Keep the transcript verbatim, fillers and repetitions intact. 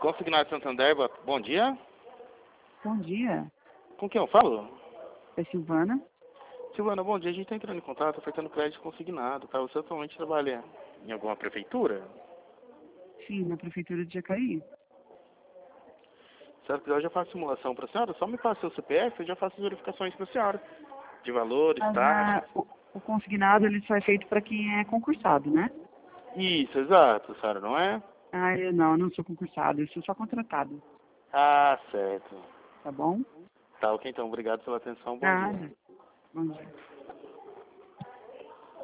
Consignado Santander, boa- bom dia. Bom dia, Com quem eu falo? é Silvana. Silvana, bom dia. A gente está entrando em contato, ofertando crédito consignado, tá? Você atualmente trabalha em alguma prefeitura? Sim, na prefeitura de Jacareí. Se ela quiser, eu já faço simulação para a senhora. Só me passe o C P F, eu já faço as verificações para a senhora. De valores, Mas taxas. ah, o, o consignado ele só é feito para quem é concursado, né? Isso, exato, senhora, não é? Ah, eu não, eu não sou concursado, eu sou só contratado, Ah, certo. tá bom? Tá, ok, então. Obrigado pela atenção. Bom dia. Nada. Bom dia.